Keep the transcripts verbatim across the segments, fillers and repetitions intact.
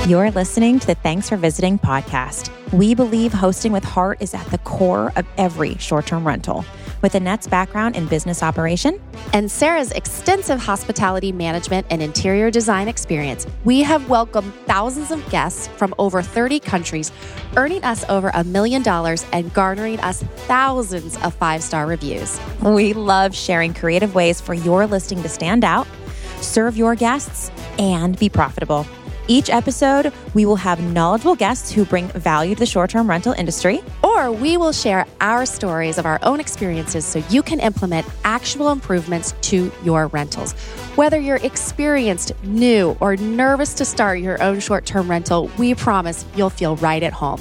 You're listening to the Thanks for Visiting podcast. We believe hosting with heart is at the core of every short-term rental. With Annette's background in business operation and Sarah's extensive hospitality management and interior design experience, we have welcomed thousands of guests from over thirty countries, earning us over a million dollars and garnering us thousands of five-star reviews. We love sharing creative ways for your listing to stand out, serve your guests, and be profitable. Each episode, we will have knowledgeable guests who bring value to the short-term rental industry. Or we will share our stories of our own experiences so you can implement actual improvements to your rentals. Whether you're experienced, new, or nervous to start your own short-term rental, we promise you'll feel right at home.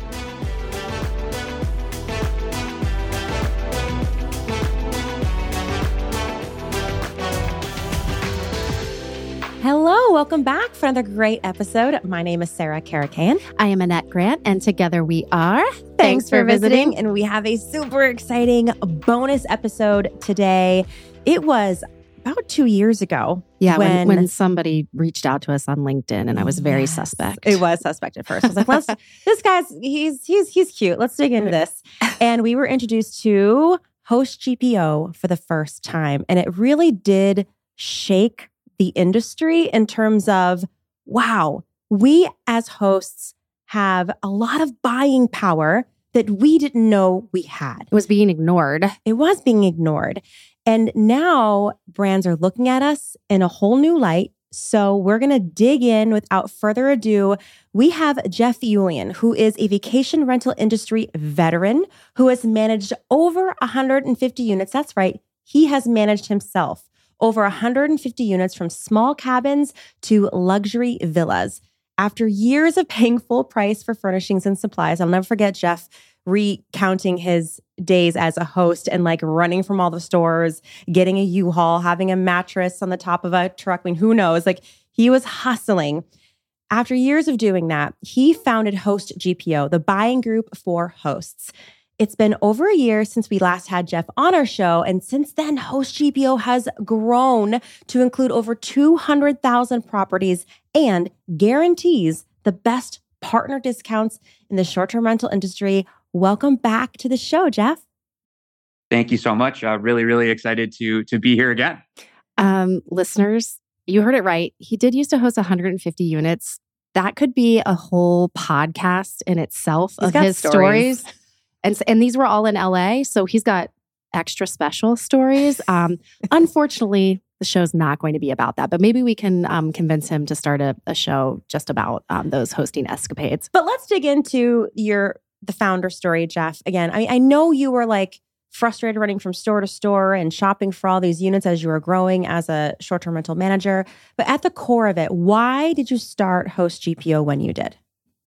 Hello, welcome back for another great episode. My name is Sarah Karakayan. I am Annette Grant, and together we are Thanks, Thanks for, for visiting. visiting. And we have a super exciting bonus episode today. It was about two years ago. Yeah, when, when, when somebody reached out to us on LinkedIn, and I was very yes, suspect. It was suspect at first. I was like, let's, this guy's, he's, he's, he's cute. Let's dig into this. And we were introduced to Host G P O for the first time. And it really did shake the industry in terms of, wow, we as hosts have a lot of buying power that we didn't know we had. It was being ignored. It was being ignored. And now brands are looking at us in a whole new light. So we're going to dig in without further ado. We have Jeff Ulian, who is a vacation rental industry veteran who has managed over one hundred fifty units. That's right. He has managed himself over one hundred fifty units from small cabins to luxury villas. After years of paying full price for furnishings and supplies, I'll never forget Jeff recounting his days as a host and like running from all the stores, getting a U-Haul, having a mattress on the top of a truck. I mean, who knows? Like he was hustling. After years of doing that, he founded Host G P O, the buying group for hosts. It's been over a year since we last had Jeff on our show, and since then, Host G P O has grown to include over two hundred thousand properties and guarantees the best partner discounts in the short-term rental industry. Welcome back to the show, Jeff. Thank you so much. Uh, really, really excited to, to be here again. Um, listeners, you heard it right. He did used to host one hundred fifty units. That could be a whole podcast in itself He's of got his stories. stories. And, and these were all in L A, so he's got extra special stories. Um, unfortunately, the show's not going to be about that, but maybe we can um, convince him to start a, a show just about um, those hosting escapades. But let's dig into your the founder story, Jeff. Again, I, I know you were like frustrated running from store to store and shopping for all these units as you were growing as a short-term rental manager. But at the core of it, why did you start Host G P O when you did?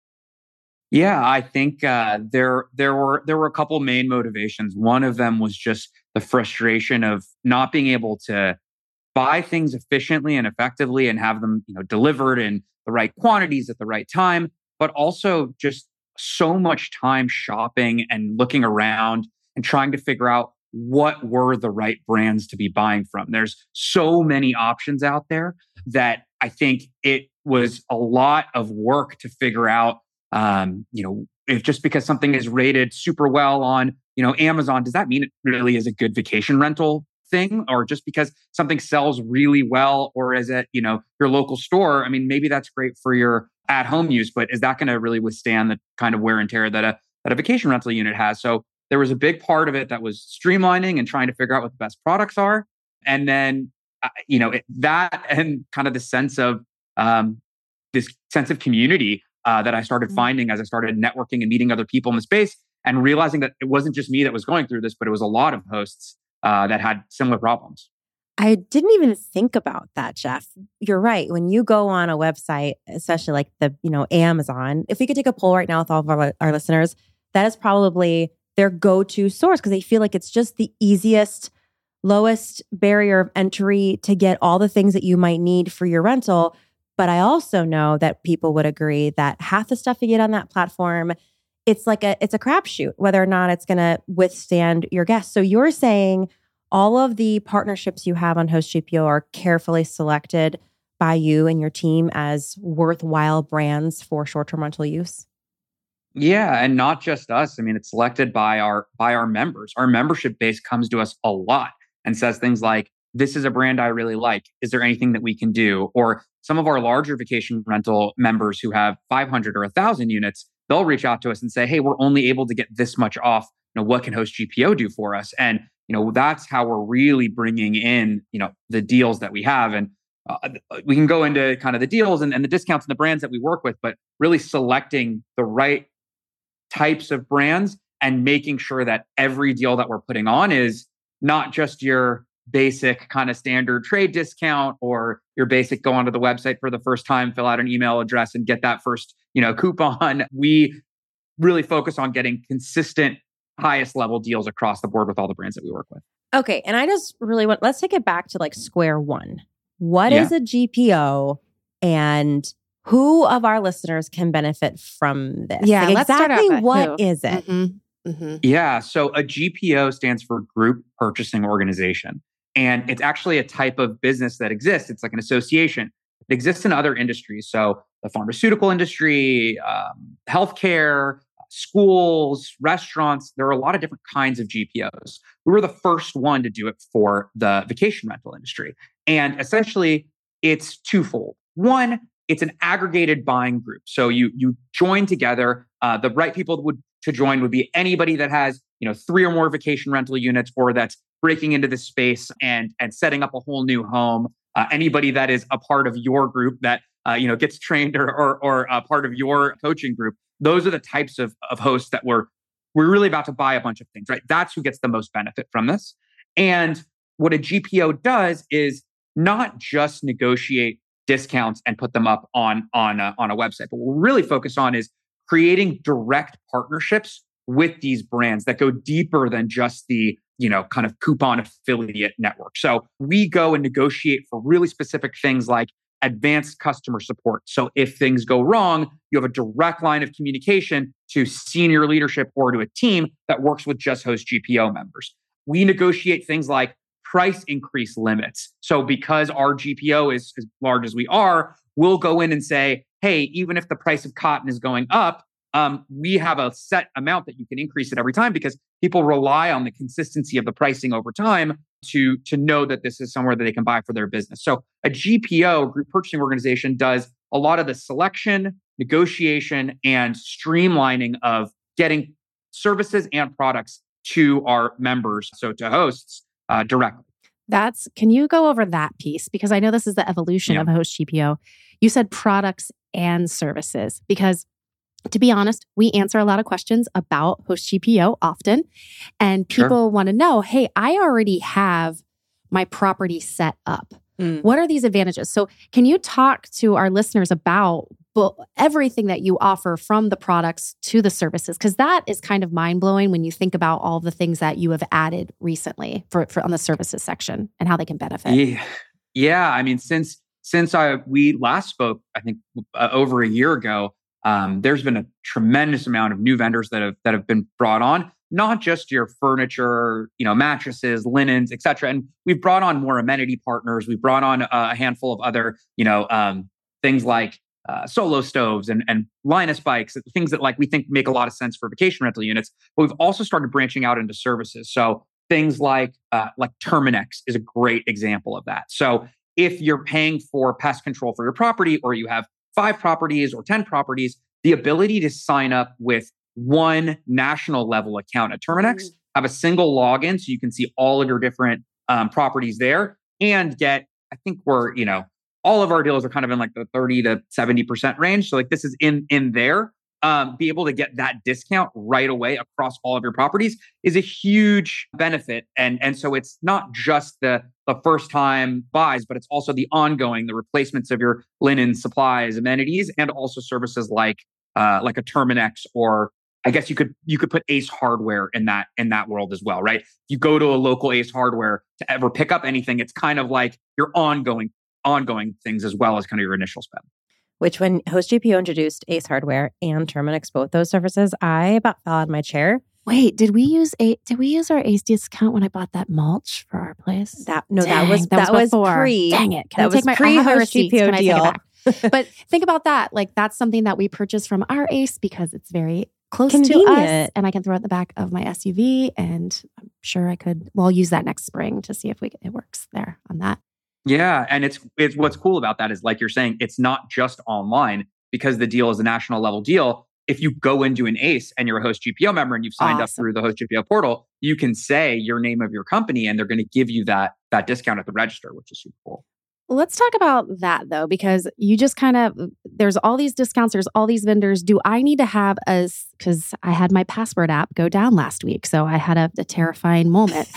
Yeah, I think uh, there there were there were a couple main motivations. One of them was just the frustration of not being able to buy things efficiently and effectively and have them, you know, delivered in the right quantities at the right time, but also just so much time shopping and looking around and trying to figure out what were the right brands to be buying from. There's so many options out there that I think it was a lot of work to figure out. Um, you know, if just because something is rated super well on, you know, Amazon, does that mean it really is a good vacation rental thing? Or just because something sells really well, or is it, you know, your local store? I mean, maybe that's great for your at-home use, but is that going to really withstand the kind of wear and tear that a that a vacation rental unit has? So there was a big part of it that was streamlining and trying to figure out what the best products are, and then uh, you know it, that and kind of the sense of um, this sense of community. Uh, that I started finding as I started networking and meeting other people in the space and realizing that it wasn't just me that was going through this, but it was a lot of hosts uh, that had similar problems. I didn't even think about that, Jeff. You're right. When you go on a website, especially like the, you know, Amazon, if we could take a poll right now with all of our, our listeners, that is probably their go-to source because they feel like it's just the easiest, lowest barrier of entry to get all the things that you might need for your rental. But I also know that people would agree that half the stuff you get on that platform, it's like a it's a crapshoot, whether or not it's going to withstand your guests. So you're saying all of the partnerships you have on Host G P O are carefully selected by you and your team as worthwhile brands for short-term rental use? Yeah, and not just us. I mean, it's selected by our by our members. Our membership base comes to us a lot and says things like, "This is a brand I really like. Is there anything that we can do?" Or some of our larger vacation rental members who have five hundred or one thousand units, they'll reach out to us and say, "Hey, we're only able to get this much off. You know, what can Host G P O do for us?" And you know, that's how we're really bringing in, you know, the deals that we have. And uh, we can go into kind of the deals and, and the discounts and the brands that we work with, but really selecting the right types of brands and making sure that every deal that we're putting on is not just your basic kind of standard trade discount or your basic go onto the website for the first time, fill out an email address and get that first, you know, coupon. We really focus on getting consistent, highest level deals across the board with all the brands that we work with. Okay. And I just really want, let's take it back to like square one. What Yeah. is a G P O and who of our listeners can benefit from this? Yeah, Like let's start exactly off at what who. is it? Mm-hmm. Mm-hmm. Yeah. So a G P O stands for Group Purchasing Organization. And it's actually a type of business that exists. It's like an association. It exists in other industries. So the pharmaceutical industry, um, healthcare, schools, restaurants, there are a lot of different kinds of G P Os. We were the first one to do it for the vacation rental industry. And essentially, it's twofold. One, it's an aggregated buying group. So you you join together. Uh, the right people would to join would be anybody that has, you know, three or more vacation rental units, or that's breaking into this space and and setting up a whole new home. Uh, anybody that is a part of your group that uh, you know gets trained or or, or a part of your coaching group. Those are the types of of hosts that we're we're really about to buy a bunch of things, right? That's who gets the most benefit from this. And what a G P O does is not just negotiate discounts and put them up on on a, on a website, but what we're really focused on is creating direct partnerships with these brands that go deeper than just the, you know, kind of coupon affiliate network. So we go and negotiate for really specific things like advanced customer support. So if things go wrong, you have a direct line of communication to senior leadership or to a team that works with just Host G P O members. We negotiate things like price increase limits. So because our G P O is as large as we are, we'll go in and say, hey, even if the price of cotton is going up, um, we have a set amount that you can increase it every time, because people rely on the consistency of the pricing over time to, to know that this is somewhere that they can buy for their business. So a G P O, Group Purchasing Organization, does a lot of the selection, negotiation, and streamlining of getting services and products to our members, so to hosts, uh, directly. That's, can you go over that piece? Because I know this is the evolution Yeah. of Host G P O. You said products and services, because to be honest, we answer a lot of questions about Host G P O often. And people Sure. want to know, hey, I already have my property set up. Mm. What are these advantages? So can you talk to our listeners about bu- everything that you offer, from the products to the services? Because that is kind of mind-blowing when you think about all the things that you have added recently for, for on the services section and how they can benefit. Yeah, yeah. I mean, since since I we last spoke, I think uh, over a year ago, um, there's been a tremendous amount of new vendors that have that have been brought on. Not just your furniture, you know, mattresses, linens, et cetera. And we've brought on more amenity partners. We've brought on a handful of other, you know, um, things like uh, solo stoves and, and Linus bikes, things that like we think make a lot of sense for vacation rental units. But we've also started branching out into services. So things like uh, like Terminix is a great example of that. So if you're paying for pest control for your property, or you have five properties or ten properties, the ability to sign up with one national level account at Terminix, mm. have a single login so you can see all of your different um, properties there, and get, I think we're, you know, all of our deals are kind of in like the thirty to seventy percent range. So like this is in, in there. Um, be able to get that discount right away across all of your properties is a huge benefit. And, and so it's not just the, the first time buys, but it's also the ongoing, the replacements of your linen, supplies, amenities, and also services like uh, like a Terminix, or I guess you could you could put Ace Hardware in that in that world as well, right? If you go to a local Ace Hardware to ever pick up anything, it's kind of like your ongoing ongoing things as well as kind of your initial spend. Which, when Host G P O introduced Ace Hardware and Terminix, both those services, I about fell out of my chair Wait, did we use a did we use our Ace discount when I bought that mulch for our place? That no, Dang, that was that, that was was before. pre. Dang it! Can that I take was my pre I have the host receipts. G P O Can I deal. take it back? But think about that. Like that's something that we purchased from our Ace because it's very close to Convenient. us, and I can throw it in the back of my S U V, and I'm sure I could. Well, I'll use that next spring to see if we it works there on that. Yeah, and it's it's what's cool about that is like you're saying, it's not just online because the deal is a national level deal. If you go into an Ace and you're a Host G P O member and you've signed Awesome. up through the Host G P O portal, you can say your name of your company and they're going to give you that that discount at the register, which is super cool. Let's talk about that though, because you just kind of, there's all these discounts, there's all these vendors. Do I need to have a, because I had my password app go down last week. So I had a, a terrifying moment.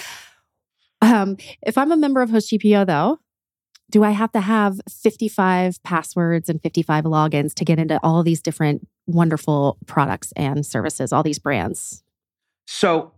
um, if I'm a member of Host G P O though, do I have to have fifty-five passwords and fifty-five logins to get into all these different wonderful products and services, all these brands? So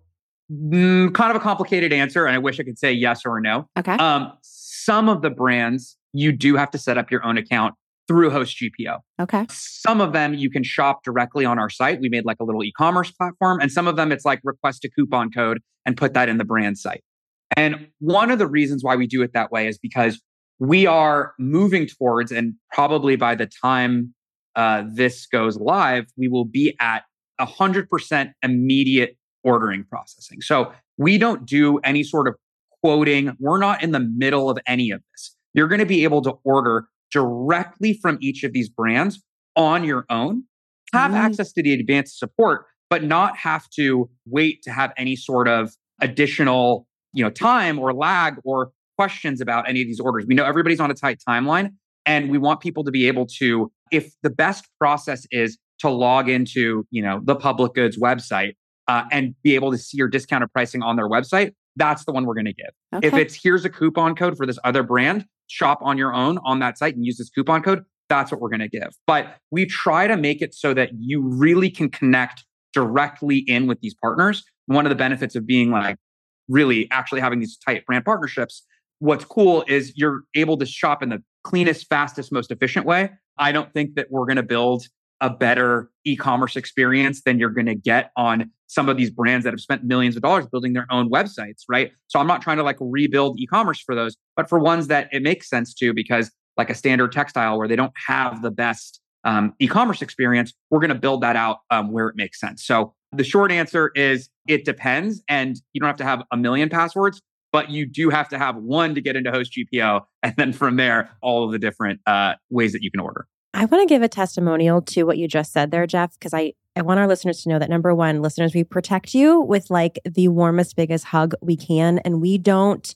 mm, kind of a complicated answer. And I wish I could say yes or no. Okay. Um, some of the brands, you do have to set up your own account through Host G P O. Okay. Some of them you can shop directly on our site. We made like a little e-commerce platform. And some of them it's like request a coupon code and put that in the brand site. And one of the reasons why we do it that way is because we are moving towards, and probably by the time uh, this goes live, we will be at one hundred percent immediate ordering processing. So we don't do any sort of quoting. We're not in the middle of any of this. You're going to be able to order directly from each of these brands on your own, have mm. access to the advanced support, but not have to wait to have any sort of additional, you know, time or lag or questions about any of these orders. We know everybody's on a tight timeline, and we want people to be able to, if the best process is to log into, you know, the public goods website uh, and be able to see your discounted pricing on their website, that's the one we're going to give. Okay. If it's here's a coupon code for this other brand, shop on your own on that site and use this coupon code, that's what we're going to give. But we try to make it so that you really can connect directly in with these partners. One of the benefits of being like really actually having these tight brand partnerships, what's cool is you're able to shop in the cleanest, fastest, most efficient way. I don't think that we're going to build a better e-commerce experience than you're going to get on some of these brands that have spent millions of dollars building their own websites, right? So I'm not trying to like rebuild e-commerce for those, but for ones that it makes sense to, because like a Standard Textile where they don't have the best um, e-commerce experience, we're going to build that out um, where it makes sense. So the short answer is it depends, and you don't have to have a million passwords, but you do have to have one to get into Host G P O. And then from there, all of the different uh, ways that you can order. I want to give a testimonial to what you just said there, Jeff, because I, I want our listeners to know that number one, listeners, we protect you with like the warmest, biggest hug we can. And we don't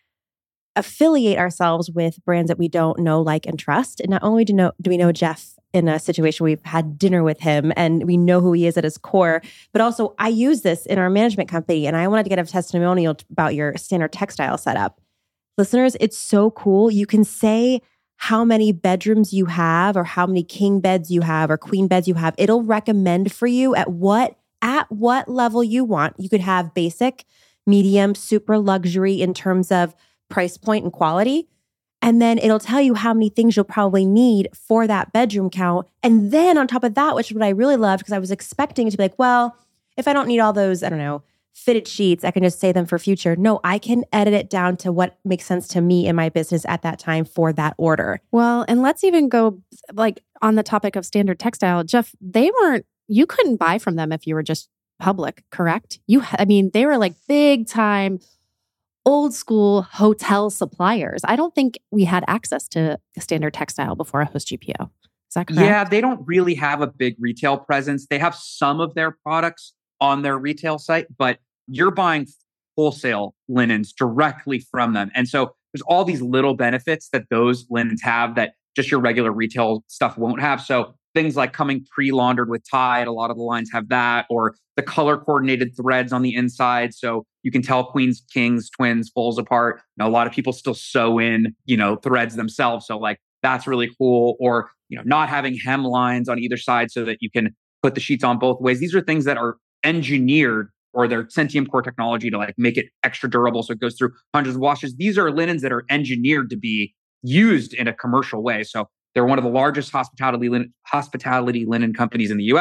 affiliate ourselves with brands that we don't know, like, and trust. And not only do, know, do we know Jeff in a situation, we've had dinner with him and we know who he is at his core, but also I use this in our management company. And I wanted to get a testimonial about your Standard Textile setup. Listeners, it's so cool. You can say how many bedrooms you have or how many king beds you have or queen beds you have. It'll recommend for you at what at what level you want. You could have basic, medium, super luxury in terms of price point and quality. And then it'll tell you how many things you'll probably need for that bedroom count. And then on top of that, which is what I really loved, because I was expecting it to be like, well, if I don't need all those, I don't know, fitted sheets, I can just save them for future. No, I can edit it down to what makes sense to me in my business at that time for that order. Well, and let's even go like on the topic of Standard Textile, Jeff, they weren't, you couldn't buy from them if you were just public, correct? You, I mean, they were like big time, old school hotel suppliers. I don't think we had access to Standard Textile before a Host G P O. Is that correct? Yeah, they don't really have a big retail presence. They have some of their products on their retail site, but you're buying wholesale linens directly from them. And so there's all these little benefits that those linens have that just your regular retail stuff won't have. So things like coming pre-laundered with Tide, a lot of the lines have that, or the color coordinated threads on the inside. So you can tell queens, kings, twins, fulls apart. You know, a lot of people still sew in, you know, threads themselves. So like, that's really cool. Or, you know, not having hem lines on either side so that you can put the sheets on both ways. These are things that are engineered, or their Centium core technology to like make it extra durable so it goes through hundreds of washes. These are linens that are engineered to be used in a commercial way. So they're one of the largest hospitality linen, hospitality linen companies in the U S.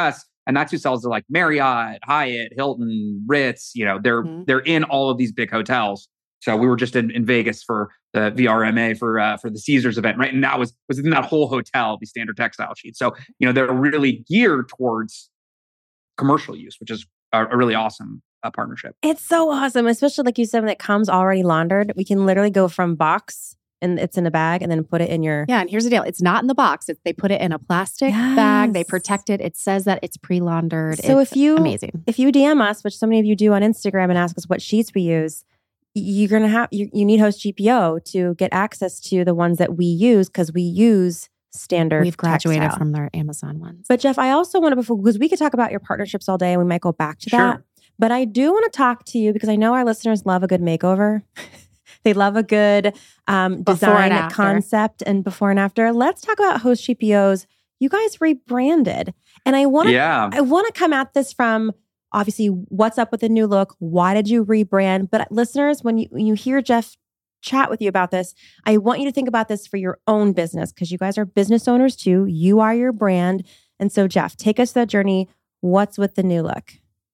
And that's who sells to like Marriott, Hyatt, Hilton, Ritz. You know, they're mm-hmm. they're in all of these big hotels. So we were just in, in Vegas for the V R M A for uh, for the Caesars event, right? And that was was in that whole hotel, the standard textile sheet. So, you know, they're really geared towards commercial use, which is a, a really awesome uh, partnership. It's so awesome, especially like you said, when it comes already laundered. We can literally go from box and it's in a bag and then put it in your... Yeah, and here's the deal. It's not in the box. It's, they put it in a plastic yes. bag. They protect it. It says that it's pre-laundered. So it's if you, amazing. If you D M us, which so many of you do on Instagram and ask us what sheets we use, you're going to have, you, you need Host G P O to get access to the ones that we use because we use standard We've graduated textile. From their Amazon ones. But Jeff, I also want to, before, because we could talk about your partnerships all day and we might go back to sure. that. But I do want to talk to you because I know our listeners love a good makeover. They love a good um, design and concept and before and after. Let's talk about Host G P Os. You guys rebranded. And I want to yeah. I want to come at this from obviously what's up with the new look. Why did you rebrand? But listeners, when you when you hear Jeff chat with you about this, I want you to think about this for your own business because you guys are business owners too. You are your brand. And so Jeff, take us to that journey. What's with the new look?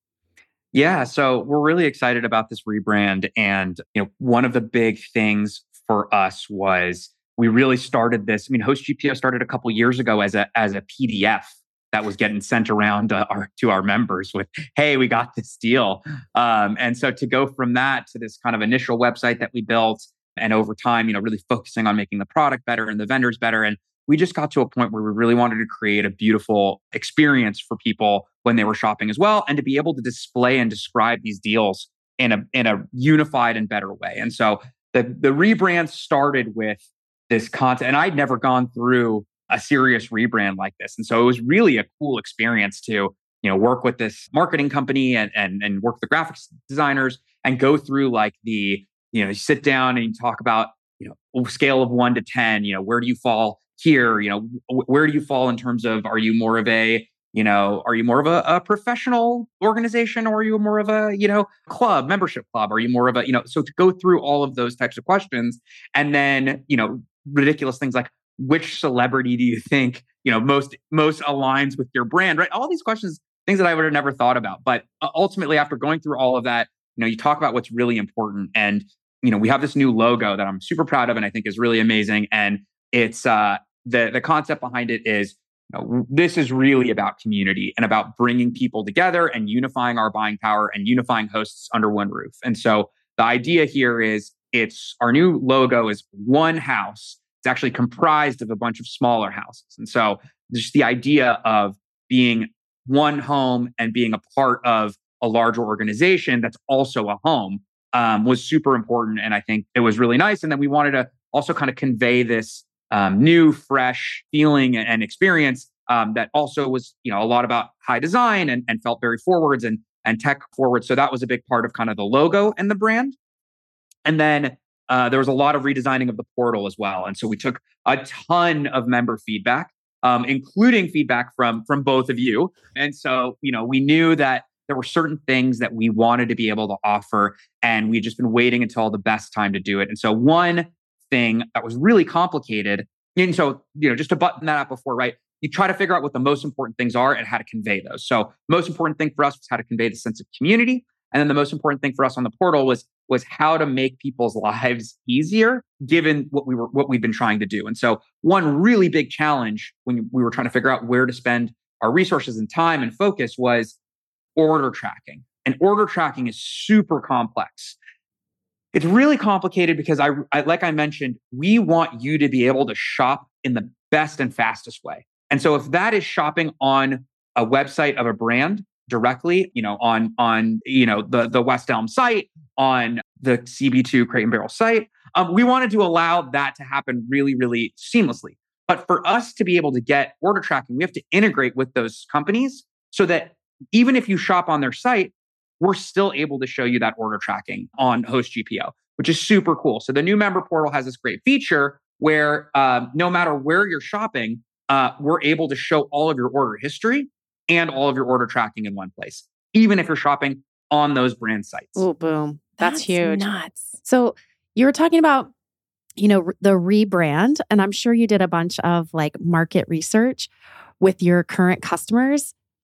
Yeah, so we're really excited about this rebrand. And, you know, one of the big things for us was we really started this. I mean, Host G P O started a couple years ago as a as a P D F that was getting sent around uh, our, to our members with, hey, we got this deal. Um, and so to go from that to this kind of initial website that we built and over time, you know, really focusing on making the product better and the vendors better. And we just got to a point where we really wanted to create a beautiful experience for people when they were shopping as well, and to be able to display and describe these deals in a in a unified and better way. And so the the rebrand started with this content, and I'd never gone through a serious rebrand like this, and so it was really a cool experience to you know work with this marketing company and and and work with the graphics designers and go through like the you know you sit down and you talk about you know scale of one to ten. You know where do you fall here? You know where do you fall in terms of are you more of a You know, are you more of a, a professional organization or are you more of a, you know, club, membership club? Are you more of a, you know, so to go through all of those types of questions and then, you know, ridiculous things like which celebrity do you think, you know, most, most aligns with your brand, right? All these questions, things that I would have never thought about. But ultimately, after going through all of that, you know, you talk about what's really important. And, you know, we have this new logo that I'm super proud of and I think is really amazing. And it's, uh, the, the concept behind it is, know, this is really about community and about bringing people together and unifying our buying power and unifying hosts under one roof. And so the idea here is it's our new logo is one house. It's actually comprised of a bunch of smaller houses. And so just the idea of being one home and being a part of a larger organization that's also a home um, was super important. And I think it was really nice. And then we wanted to also kind of convey this um, new, fresh feeling and experience um, that also was, you know, a lot about high design and, and felt very forwards and, and tech forward. So that was a big part of kind of the logo and the brand. And then uh, there was a lot of redesigning of the portal as well. And so we took a ton of member feedback, um, including feedback from, from both of you. And so, you know, we knew that there were certain things that we wanted to be able to offer, and we had just been waiting until the best time to do it. And so one thing that was really complicated, and so, you know, just to button that up before, right? You try to figure out what the most important things are and how to convey those. So most important thing for us was how to convey the sense of community. And then the most important thing for us on the portal was, was how to make people's lives easier, given what we were, what we've been trying to do. And so one really big challenge when we were trying to figure out where to spend our resources and time and focus was order tracking. And order tracking is super complex. It's really complicated because I, I, like I mentioned, we want you to be able to shop in the best and fastest way. And so if that is shopping on a website of a brand directly, you know, on, on, you know, the, the West Elm site, on the C B two Crate and Barrel site, um, we wanted to allow that to happen really, really seamlessly. But for us to be able to get order tracking, we have to integrate with those companies so that even if you shop on their site, we're still able to show you that order tracking on Host G P O, which is super cool. So the new member portal has this great feature where um, no matter where you're shopping, uh, we're able to show all of your order history and all of your order tracking in one place, even if you're shopping on those brand sites. Oh, boom. That's, That's huge. Nuts. So you were talking about, you know, the rebrand, and I'm sure you did a bunch of like market research with your current customers.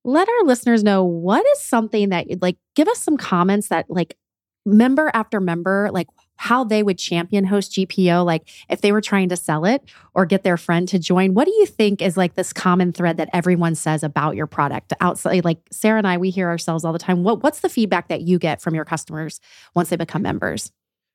let our listeners know what is something that you'd like, give us some comments that like member after member, like how they would champion Host G P O, like if they were trying to sell it or get their friend to join. What do you think is like this common thread that everyone says about your product outside? Like Sarah and I, we hear ourselves all the time. What, what's the feedback that you get from your customers once they become members?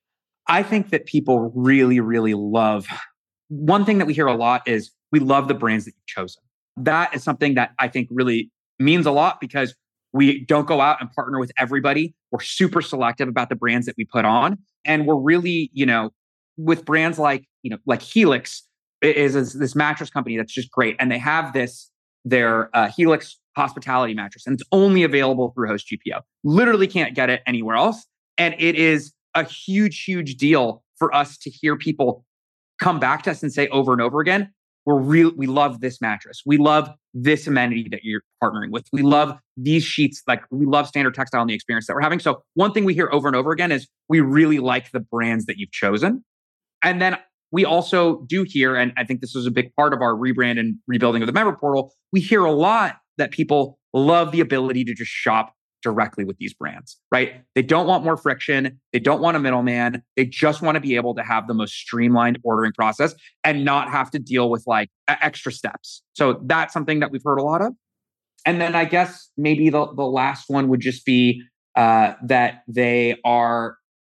I think that people really, really love, one thing that we hear a lot is we love the brands that you've chosen. That is something that I think really means a lot because we don't go out and partner with everybody. We're super selective about the brands that we put on. And we're really, you know, with brands like, you know, like Helix is, is this mattress company that's just great. And they have this, their uh, Helix hospitality mattress, and it's only available through Host G P O. Literally can't get it anywhere else. And it is a huge, huge deal for us to hear people come back to us and say over and over again, we're real, we love this mattress. We love this amenity that you're partnering with. We love these sheets. Like we love Standard Textile and the experience that we're having. So one thing we hear over and over again is we really like the brands that you've chosen. And then we also do hear, and I think this is a big part of our rebrand and rebuilding of the member portal, we hear a lot that people love the ability to just shop directly with these brands, right? They don't want more friction. They don't want a middleman. They just want to be able to have the most streamlined ordering process and not have to deal with like extra steps. So that's something that we've heard a lot of. And then I guess maybe the, the last one would just be uh, that they are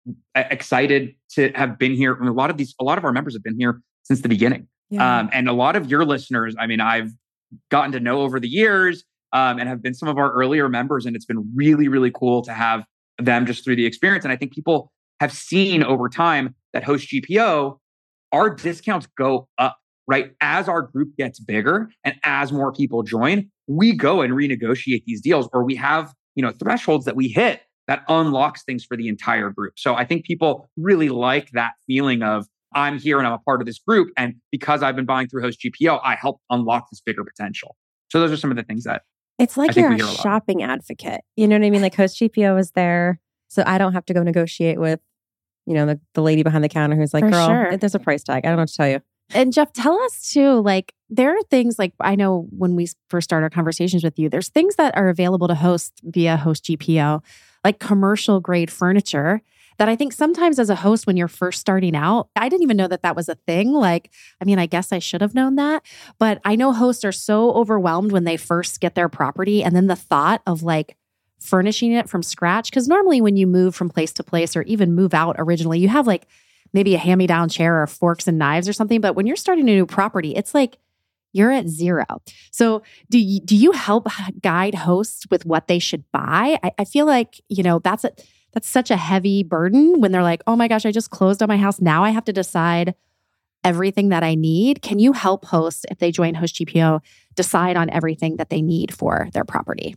excited to have been here. I mean, a lot of these, a lot of our members have been here since the beginning. Yeah. Um, and a lot of your listeners, I mean, I've gotten to know over the years, Um, and have been some of our earlier members. And it's been really, really cool to have them just through the experience. And I think people have seen over time that Host G P O, our discounts go up, right? As our group gets bigger and as more people join, we go and renegotiate these deals, or we have, you know, thresholds that we hit that unlocks things for the entire group. So I think people really like that feeling of I'm here and I'm a part of this group. And because I've been buying through Host G P O, I help unlock this bigger potential. So those are some of the things that it's like you're a shopping advocate. You know what I mean? Like Host G P O is there, so I don't have to go negotiate with, you know, the, the lady behind the counter who's like, For girl, sure. there's a price tag. I don't know what to tell you. And Jeff, tell us too, like there are things like, I know when we first started our conversations with you, there's things that are available to host via Host G P O, like commercial grade furniture that I think sometimes as a host, when you're first starting out, I didn't even know that that was a thing. Like, I mean, I guess I should have known that, but I know hosts are so overwhelmed when they first get their property. And then the thought of like furnishing it from scratch, because normally when you move from place to place or even move out originally, you have like maybe a hand-me-down chair or forks and knives or something. But when you're starting a new property, it's like you're at zero. So do you, do you help guide hosts with what they should buy? I, I feel like, you know, that's a, that's such a heavy burden when they're like, oh my gosh, I just closed on my house. Now I have to decide everything that I need. Can you help hosts, if they join Host G P O, decide on everything that they need for their property?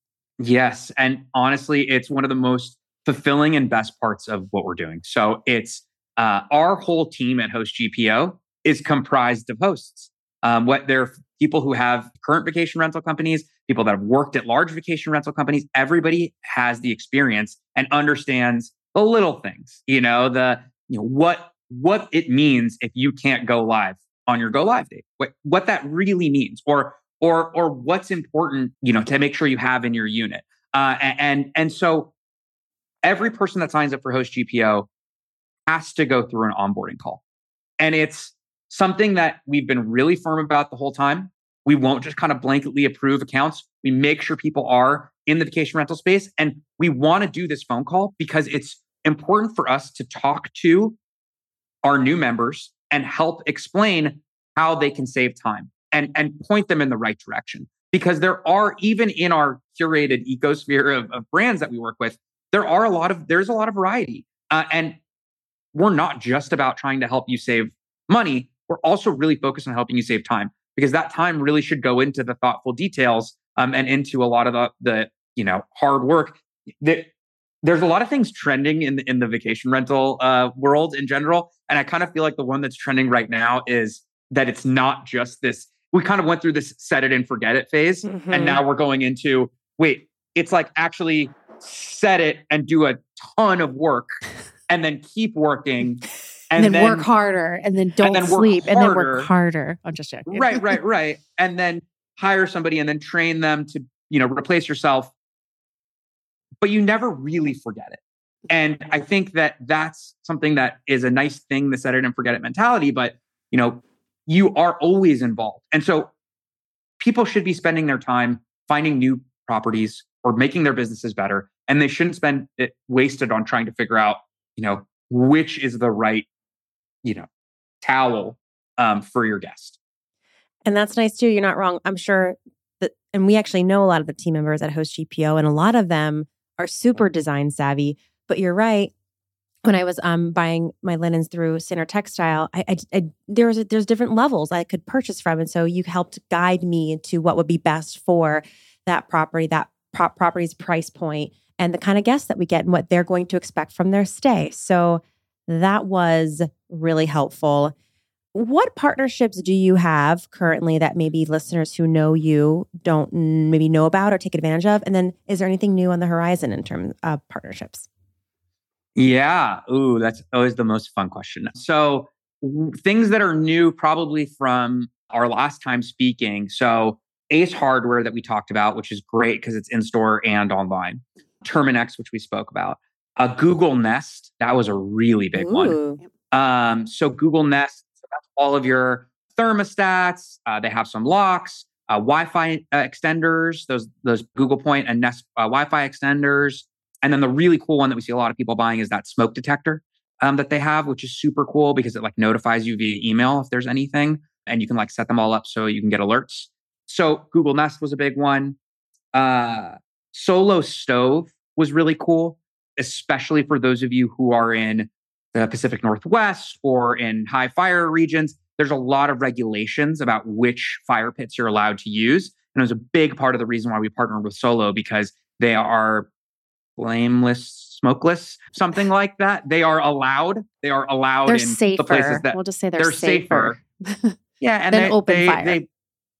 Yes. And honestly, it's one of the most fulfilling and best parts of what we're doing. So it's uh, our whole team at Host G P O is comprised of hosts. Um, what they're people who have current vacation rental companies, people that have worked at large vacation rental companies. Everybody has the experience and understands the little things, you know, the, you know, what, what it means if you can't go live on your go live date, what, what that really means, or, or, or what's important, you know, to make sure you have in your unit. Uh, and, and so every person that signs up for Host G P O has to go through an onboarding call. And it's something that we've been really firm about the whole time. We won't just kind of blanketly approve accounts. We make sure people are in the vacation rental space. And we want to do this phone call because it's important for us to talk to our new members and help explain how they can save time and, and point them in the right direction. Because there are, even in our curated ecosphere of, of brands that we work with, there are a lot of, there's a lot of variety. Uh, and we're not just about trying to help you save money. We're also really focused on helping you save time, because that time really should go into the thoughtful details um, and into a lot of the, the you know, hard work. That there's a lot of things trending in the, in the vacation rental uh, world in general. And I kind of feel like the one that's trending right now is that it's not just this, we kind of went through this set it and forget it phase. Mm-hmm. And now we're going into, wait, it's like actually set it and do a ton of work and then keep working. And, and then, then work harder, and then don't and then sleep, and then work harder. I'm just joking. Right, right, right. And then hire somebody and then train them to you know, replace yourself, but you never really forget it. And I think that that's something that is a nice thing, the set it and forget it mentality, but you know, you are always involved. And so people should be spending their time finding new properties or making their businesses better. And they shouldn't spend it wasted on trying to figure out, you know, which is the right, you know, towel um, for your guest. And that's nice too. You're not wrong. I'm sure that, and we actually know a lot of the team members at Host G P O, and a lot of them are super design savvy. But you're right. When I was um, buying my linens through Center Textile, I, I, I there's a, there's different levels I could purchase from, and so you helped guide me to what would be best for that property, that pro- property's price point, and the kind of guests that we get, and what they're going to expect from their stay. So that was really helpful. What partnerships do you have currently that maybe listeners who know you don't maybe know about or take advantage of? And then is there anything new on the horizon in terms of partnerships? Yeah. Ooh, that's always the most fun question. So w- things that are new probably from our last time speaking. So Ace Hardware that we talked about, which is great because it's in-store and online. Terminix, which we spoke about. Uh, Google Nest, that was a really big Ooh. one. Um, so Google Nest, so that's all of your thermostats. Uh, they have some locks, uh, Wi-Fi uh, extenders, those those Google Point and Nest uh, Wi-Fi extenders. And then the really cool one that we see a lot of people buying is that smoke detector um, that they have, which is super cool because it like notifies you via email if there's anything, and you can like set them all up so you can get alerts. So Google Nest was a big one. Uh, Solo Stove was really cool, especially for those of you who are in the Pacific Northwest or in high fire regions. There's a lot of regulations about which fire pits you're allowed to use. And it was a big part of the reason why we partnered with Solo, because they are flameless, smokeless, something like that. They are allowed. They are allowed they're in safer. the places that we'll just say they're, they're safer. safer. Yeah, and than they, open they, fire. They,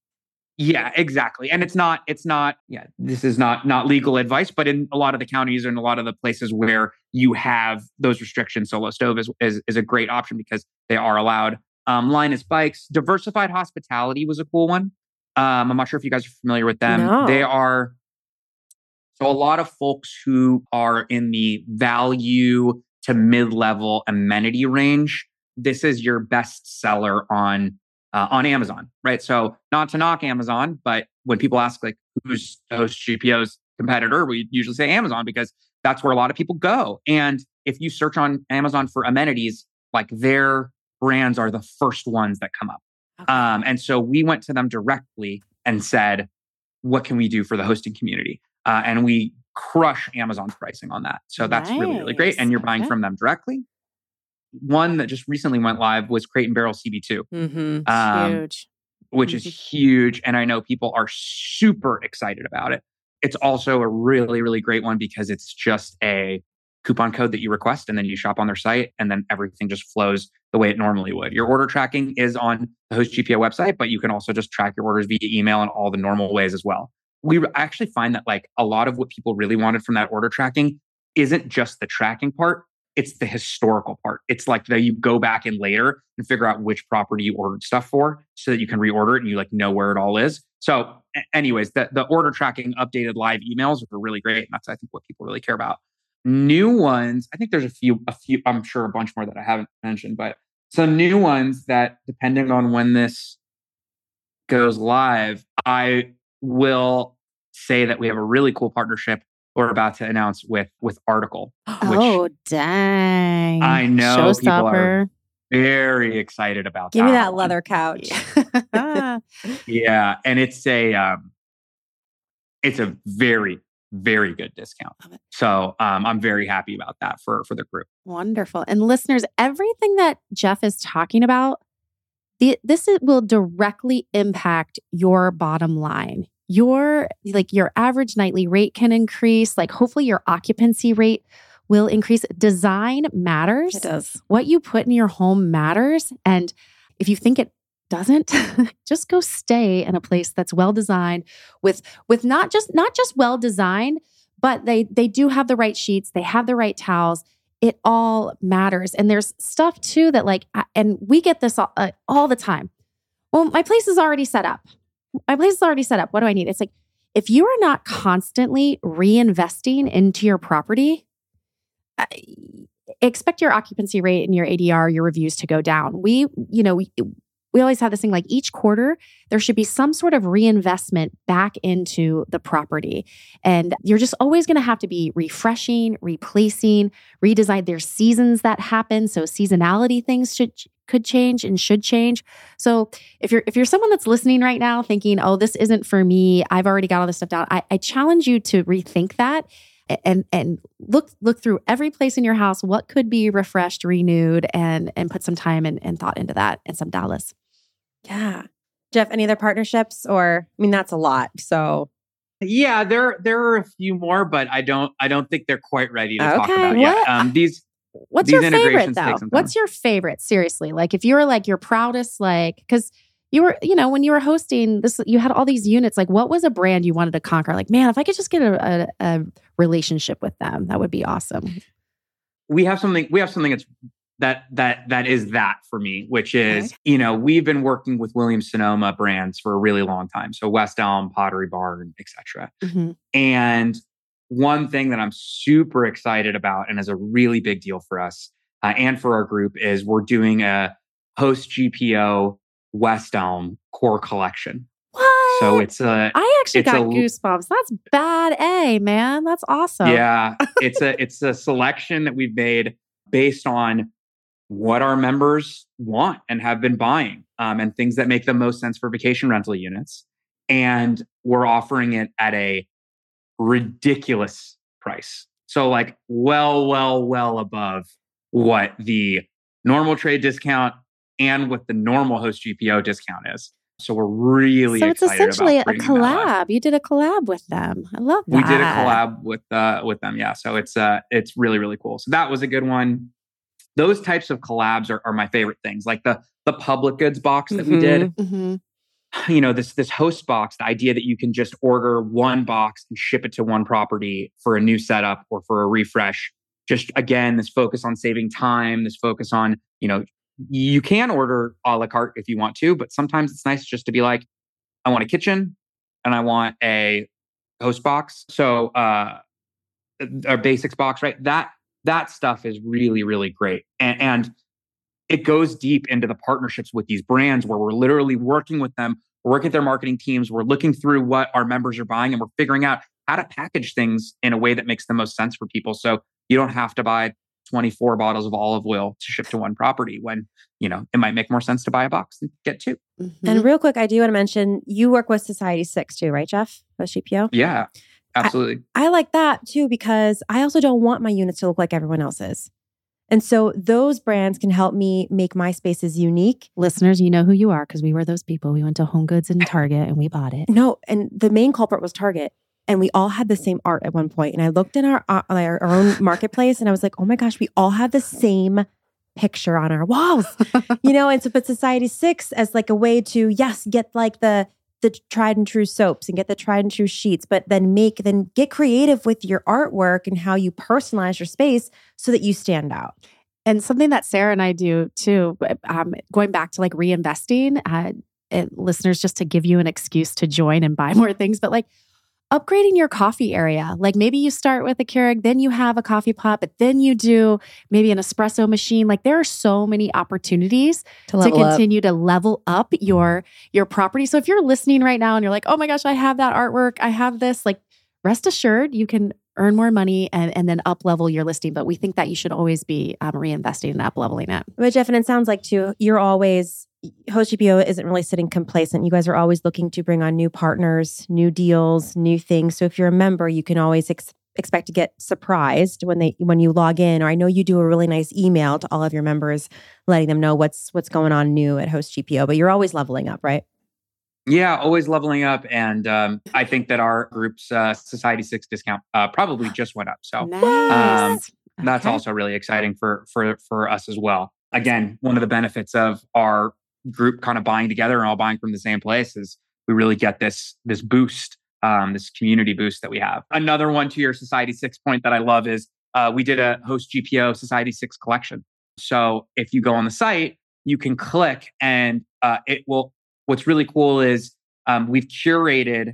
yeah, exactly. And it's not, it's not, yeah, this is not, not legal advice, but in a lot of the counties and a lot of the places where you have those restrictions, Solo Stove is, is, is a great option because they are allowed. Um, Linus Bikes, Diversified Hospitality was a cool one. Um, I'm not sure if you guys are familiar with them. No. They are, so a lot of folks who are in the value to mid-level amenity range, this is your best seller on Uh, on Amazon, right? So not to knock Amazon, but when people ask like who's Host G P O's competitor, we usually say Amazon because that's where a lot of people go. And if you search on Amazon for amenities, like their brands are the first ones that come up. Okay. Um, and so we went to them directly and said, what can we do for the hosting community? Uh, and we crush Amazon's pricing on that. So that's nice. really, really great. And you're buying okay. from them directly. One that just recently went live was Crate and Barrel C B two, mm-hmm. um, huge, which mm-hmm. is huge. And I know people are super excited about it. It's also a really, really great one because it's just a coupon code that you request and then you shop on their site and then everything just flows the way it normally would. Your order tracking is on the Host G P O website, but you can also just track your orders via email in all the normal ways as well. We actually find that like a lot of what people really wanted from that order tracking isn't just the tracking part. It's the historical part. It's like that you go back in later and figure out which property you ordered stuff for so that you can reorder it and you like know where it all is. So anyways, the, the order tracking updated live emails are really great. And that's, I think, what people really care about. New ones, I think there's a few, a few, I'm sure a bunch more that I haven't mentioned, but some new ones that depending on when this goes live, I will say that we have a really cool partnership we're about to announce with with Article. Oh, dang. I know Showstopper. People are very excited about Give that. me that one. leather couch. Yeah. And it's a um, it's a very, very good discount. So um, I'm very happy about that for, for the group. Wonderful. And listeners, everything that Jeff is talking about, the, this is, will directly impact your bottom line. Your like your average nightly rate can increase. Like hopefully your occupancy rate will increase. Design matters. It does. What you put in your home matters. And if you think it doesn't, just go stay in a place that's well designed with with not just not just well designed, but they they do have the right sheets. They have the right towels. It all matters. And there's stuff too that like, and we get this all, uh, all the time. Well, my place is already set up. My place is already set up. What do I need? It's like, if you are not constantly reinvesting into your property, uh, expect your occupancy rate and your A D R, your reviews to go down. We, you know, we, we always have this thing like each quarter, there should be some sort of reinvestment back into the property. And you're just always going to have to be refreshing, replacing, redesign. There's seasons that happen. So seasonality things should could change and should change. So if you're if you're someone that's listening right now thinking, oh, this isn't for me, I've already got all this stuff down, I, I challenge you to rethink that and and look look through every place in your house, what could be refreshed, renewed, and and put some time and, and thought into that and some dollars. Yeah. Jeff, any other partnerships? Or, I mean, that's a lot. So yeah, there there are a few more, but I don't I don't think they're quite ready to okay. talk about what? yet. Um, these What's these your favorite though? What's your favorite? Seriously, like if you were like your proudest, like because you were, you know, when you were hosting this, you had all these units. Like, what was a brand you wanted to conquer? Like, man, if I could just get a, a, a relationship with them, that would be awesome. We have something. We have something that's that that that is that for me, which is okay. you know we've been working with Williams Sonoma brands for a really long time. So West Elm, Pottery Barn, et cetera. Mm-hmm. And one thing that I'm super excited about and is a really big deal for us uh, and for our group is we're doing a Host G P O West Elm core collection. What? So it's a. I actually it's got a, goosebumps. That's bad A, man. That's awesome. Yeah, it's a it's a selection that we've made based on what our members want and have been buying, um, and things that make the most sense for vacation rental units. And we're offering it at a ridiculous price. So like well, well, well above what the normal trade discount and what the normal Host G P O discount is. So we're really so it's excited essentially about a collab. You did a collab with them. I love that. We did a collab with uh, with them. Yeah. So it's uh it's really, really cool. So that was a good one. Those types of collabs are, are my favorite things. Like the the public goods box that mm-hmm. we did. Mm-hmm. You know, this this host box, the idea that you can just order one box and ship it to one property for a new setup or for a refresh. Just again, this focus on saving time, this focus on, you know, you can order a la carte if you want to, but sometimes it's nice just to be like, I want a kitchen and I want a host box. So uh a basics box, right? That that stuff is really, really great. And, and it goes deep into the partnerships with these brands where we're literally working with them, we're working with their marketing teams, we're looking through what our members are buying, and we're figuring out how to package things in a way that makes the most sense for people. So you don't have to buy twenty-four bottles of olive oil to ship to one property when, you know, it might make more sense to buy a box and get two. Mm-hmm. And real quick, I do want to mention you work with Society six too, right, Jeff? Host G P O? Yeah, absolutely. I, I like that too because I also don't want my units to look like everyone else's. And so those brands can help me make my spaces unique. Listeners, you know who you are because we were those people. We went to Home Goods and Target and we bought it. No, and the main culprit was Target. And we all had the same art at one point. And I looked in our, our our own marketplace and I was like, oh my gosh, we all have the same picture on our walls. You know, and so but Society six as like a way to, yes, get like the the tried and true soaps and get the tried and true sheets, but then make, then get creative with your artwork and how you personalize your space so that you stand out. And something that Sarah and I do too, um, going back to like reinvesting, uh, and listeners, just to give you an excuse to join and buy more things, but like upgrading your coffee area. Like maybe you start with a Keurig, then you have a coffee pot, but then you do maybe an espresso machine. Like there are so many opportunities to, to continue up. to level up your, your property. So if you're listening right now and you're like, oh my gosh, I have that artwork, I have this, like rest assured you can earn more money and, and then up level your listing. But we think that you should always be um, reinvesting and up leveling it. But Jeff, and it sounds like too, you're always, Host G P O isn't really sitting complacent. You guys are always looking to bring on new partners, new deals, new things. So if you're a member, you can always ex- expect to get surprised when they when you log in. Or I know you do a really nice email to all of your members, letting them know what's what's going on new at Host G P O. But you're always leveling up, right? Yeah, always leveling up. And um, I think that our group's uh, Society six discount uh, probably just went up. So nice. um, that's okay. also really exciting for for for us as well. Again, one of the benefits of our group kind of buying together and all buying from the same place is we really get this this boost, um, this community boost that we have. Another one to your Society six point that I love is uh, we did a Host G P O Society six collection. So if you go on the site, you can click and uh, it will. What's really cool is um, we've curated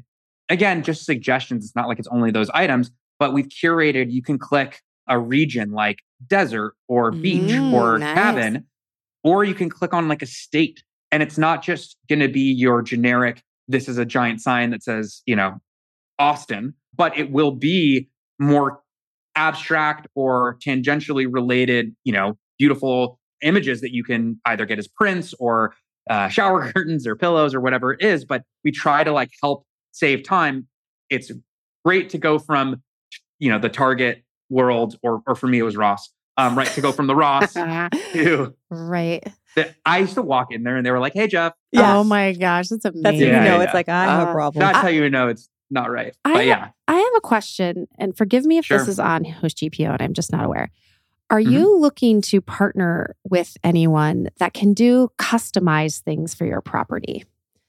again, just suggestions. It's not like it's only those items, but we've curated, you can click a region like desert or beach Mm, or nice. cabin, or you can click on like a state. And it's not just going to be your generic, this is a giant sign that says, you know, Austin, but it will be more abstract or tangentially related, you know, beautiful images that you can either get as prints or uh, shower curtains or pillows or whatever it is. But we try to like help save time. It's great to go from, you know, the Target world, or or for me it was Ross, um, right? To go from the Ross to right. the, I used to walk in there and they were like, "Hey, Jeff." Yes. Oh my gosh, that's amazing. That's how you Yeah, know yeah. it's like, I have Uh, a problem. That's how you know it's not right. I, But yeah, I have a question, and forgive me if Sure. this is on Host G P O and I'm just not aware. Are Mhm. you looking to partner with anyone that can do customized things for your property?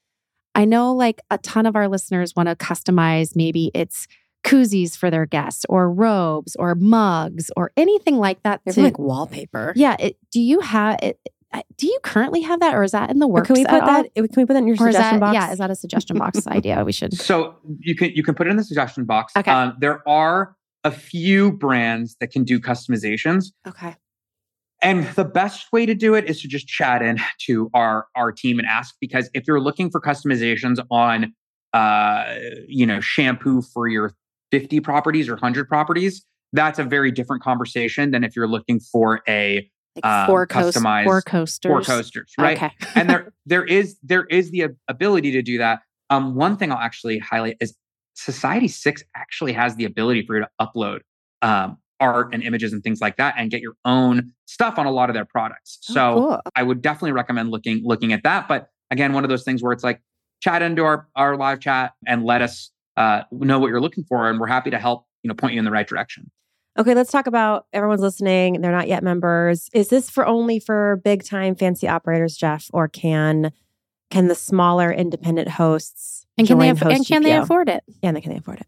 I know like a ton of our listeners want to customize, maybe it's koozies for their guests or robes or mugs or anything like that. There's to- like wallpaper. yeah. It, do you have it? Do you currently have that, or is that in the Or works? can we at put all? that? Can we put that in your Or is suggestion that, box? yeah, is that a suggestion box idea? We should. so you can you can put it in the suggestion box. Okay. Um, there are a few brands that can do customizations. Okay. And the best way to do it is to just chat in to our, our team and ask, because if you're looking for customizations on, uh, you know, shampoo for your fifty properties or one hundred properties, that's a very different conversation than if you're looking for a Like um, four, coast, customized four coasters. four coasters, right? Okay. And there there is there is the ability to do that. Um, one thing I'll actually highlight is Society six actually has the ability for you to upload um, art and images and things like that, and get your own stuff on a lot of their products. Oh, So cool. I would definitely recommend looking looking at that. But again, one of those things where it's like, chat into our our live chat and let us uh, know what you're looking for, and we're happy to help, you know, point you in the right direction. Okay, let's talk about everyone's listening. They're not yet members. Is this for only for big time fancy operators, Jeff, or can can the smaller independent hosts And can they join aff- Host and can they G P O? afford it? Yeah, and they can they afford it.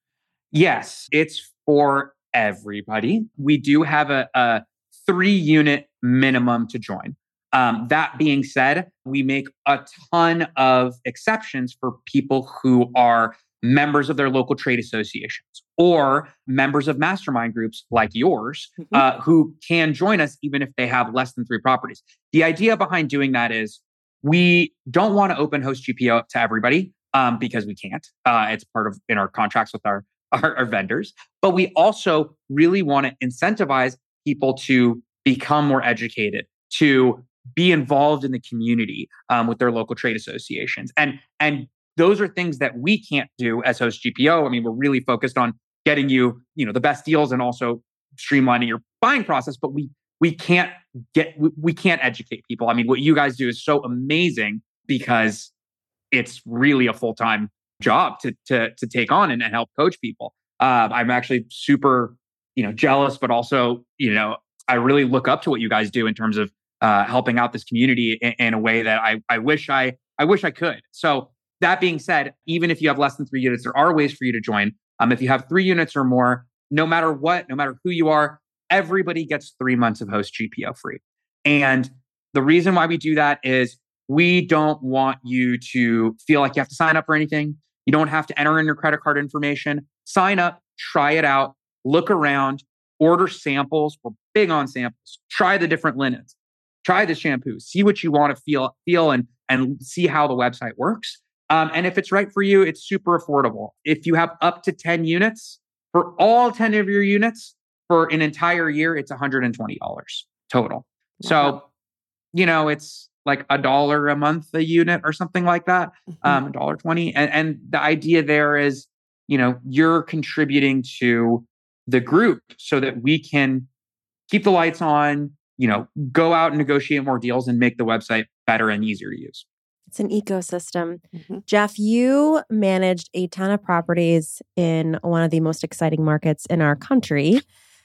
Yes, it's for everybody. We do have a, a three unit minimum to join. Um, that being said, we make a ton of exceptions for people who are members of their local trade associations or members of mastermind groups like yours, Mhm. uh, who can join us even if they have less than three properties. The idea behind doing that is we don't want to open Host G P O up to everybody um, because we can't. Uh, it's part of in our contracts with our, our, our vendors. But we also really want to incentivize people to become more educated, to be involved in the community um, with their local trade associations. And, and those are things that we can't do as Host G P O. I mean, we're really focused on getting you, you know, the best deals and also streamlining your buying process, but we we can't get we, we can't educate people. I mean, what you guys do is so amazing because it's really a full-time job to to to take on and, and help coach people. Uh, I'm actually super, you know, jealous, but also, you know, I really look up to what you guys do in terms of uh, helping out this community in, in a way that I I wish I I wish I could. So that being said, even if you have less than three units, there are ways for you to join. Um, if you have three units or more, no matter what, no matter who you are, everybody gets three months of Host G P O free. And the reason why we do that is we don't want you to feel like you have to sign up for anything. You don't have to enter in your credit card information. Sign up, try it out, look around, order samples. We're big on samples. Try the different linens. Try the shampoo. See what you want to feel, feel and, and see how the website works. Um, and if it's right for you, it's super affordable. If you have up to ten units, for all ten of your units, for an entire year, it's one hundred twenty dollars total. Wow. So, you know, it's like a dollar a month a unit or something like that, Mhm. um, a dollar twenty. And, and the idea there is, you know, you're contributing to the group so that we can keep the lights on, you know, go out and negotiate more deals and make the website better and easier to use. It's an ecosystem. Mhm. Jeff, you managed a ton of properties in one of the most exciting markets in our country.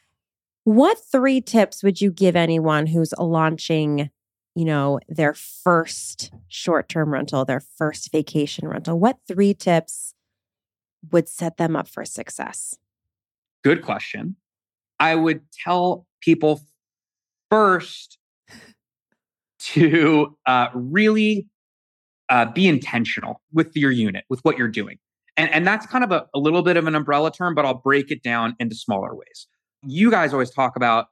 What three tips would you give anyone who's launching, you know, their first short-term rental, their first vacation rental? What three tips would set them up for success? Good question. I would tell people first to uh, really uh, be intentional with your unit, with what you're doing. And, and that's kind of a, a little bit of an umbrella term, but I'll break it down into smaller ways. You guys always talk about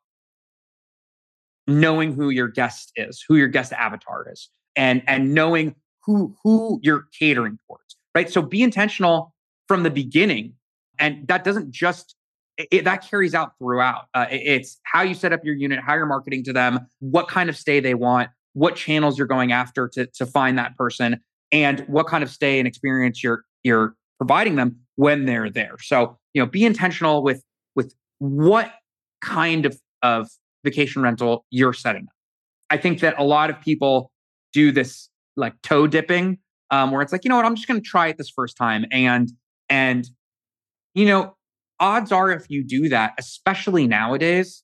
knowing who your guest is, who your guest avatar is, and, and knowing who, who you're catering towards, right? So be intentional from the beginning. And that doesn't just, it, that carries out throughout. Uh, it, it's how you set up your unit, how you're marketing to them, what kind of stay they want, what channels you're going after to, to find that person, and what kind of stay and experience you're, you're providing them when they're there. So, you know, be intentional with, with what kind of, of vacation rental you're setting up. I think that a lot of people do this like toe dipping, um, where it's like, you know what, I'm just going to try it this first time. And, and, you know, odds are if you do that, especially nowadays,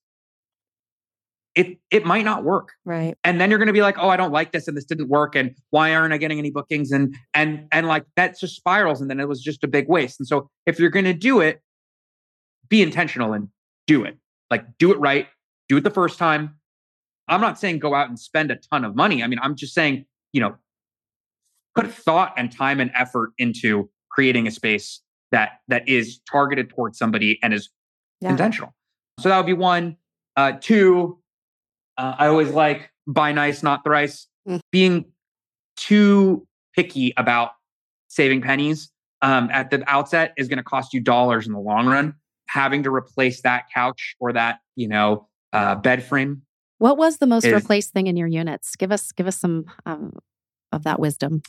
it, it might not work. Right. And then you're going to be like, oh, I don't like this. And this didn't work. And why aren't I getting any bookings? And, and, and like that just spirals. And then it was just a big waste. And so if you're going to do it, be intentional and do it. Like do it right. Do it the first time. I'm not saying go out and spend a ton of money. I mean, I'm just saying, you know, put thought and time and effort into creating a space that that is targeted towards somebody and is yeah. intentional. So that would be one. Uh, two, uh, I always like buy nice, not thrice. Mm. Being too picky about saving pennies um, at the outset is going to cost you dollars in the long run. Having to replace that couch or that, you know, uh, bed frame. What was the most is, replaced thing in your units? Give us, give us some um, of that wisdom.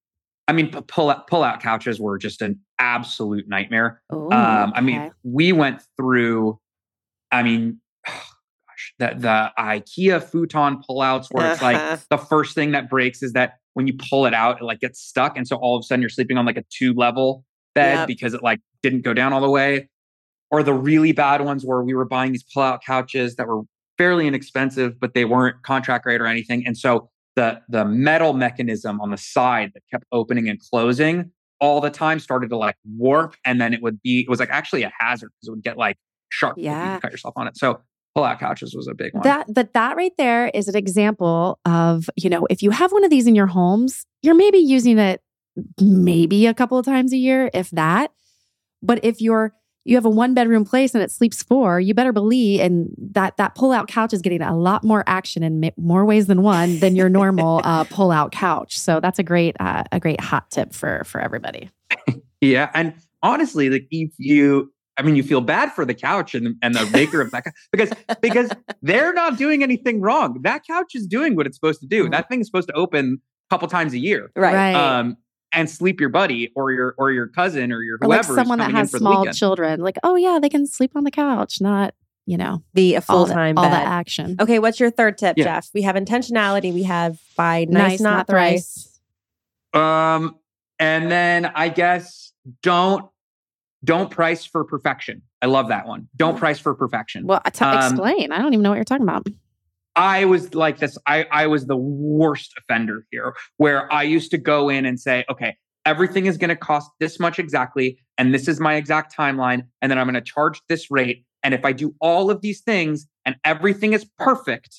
I mean, pull out, pull out couches were just an absolute nightmare. Ooh, um, okay. I mean, we went through, I mean, oh gosh, the, the IKEA futon pullouts where it's like the first thing that breaks is that when you pull it out, it like gets stuck. And so all of a sudden you're sleeping on like a two level bed yep. because it like didn't go down all the way. Or the really bad ones where we were buying these pull-out couches that were fairly inexpensive, but they weren't contract grade or anything. And so the the metal mechanism on the side that kept opening and closing all the time started to like warp. And then it would be, it was like actually a hazard because it would get like sharp yeah. if you cut yourself on it. So pull-out couches was a big one. That, but that right there is an example of, you know, if you have one of these in your homes, you're maybe using it maybe a couple of times a year, if that. But if you're you have a one bedroom place and it sleeps four, you better believe and that that pull out couch is getting a lot more action in m- more ways than one than your normal uh, pull out couch. So that's a great uh, a great hot tip for for everybody. Yeah, and honestly, like if you, I mean, you feel bad for the couch and and the maker of that couch because because they're not doing anything wrong. That couch is doing what it's supposed to do. Mm-hmm. That thing is supposed to open a couple times a year, right? right. Um, and sleep your buddy or your or your cousin or your whoever. Or like someone that has small children. Like, oh yeah, they can sleep on the couch, not, you know, be a full-time all, bed. all the action. Okay, what's your third tip, yeah. Jeff? We have intentionality. We have buy nice, nice not, not thrice. thrice. Um, and then I guess don't don't price for perfection. I love that one. Don't price for perfection. Well, t- um, explain. I don't even know what you're talking about. I was like this. I, I was the worst offender here where I used to go in and say, okay, everything is going to cost this much exactly. And this is my exact timeline. And then I'm going to charge this rate. And if I do all of these things and everything is perfect,